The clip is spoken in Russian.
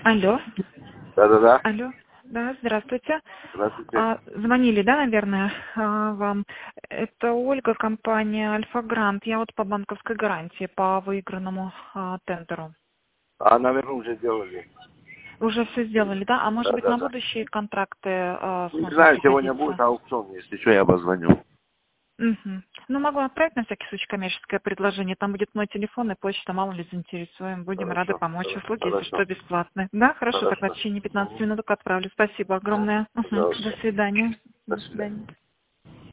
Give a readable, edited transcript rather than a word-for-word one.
Алло. Да-да-да. Алло. Да, здравствуйте. Здравствуйте. Звонили, да, наверное, вам? Это Ольга, компания Альфа-Грант. Я вот по банковской гарантии, по выигранному тендеру. А, наверное, уже делали. Уже все сделали, да? А может быть на Да-да-да. будущие контракты Не смогут знаю, сегодня будет пригодиться? аукцион, если что, я позвоню. Угу. Ну, могу отправить на всякий случай коммерческое предложение. Там будет мой телефон и почта, мало ли заинтересуем. Будем рады Хорошо, помочь. Услуги, если хорошо, что, бесплатные. Да, хорошо, тогда в хорошо. течение 15 минут отправлю. Спасибо огромное. Угу. До Пожалуйста. свидания. До До свидания. свидания.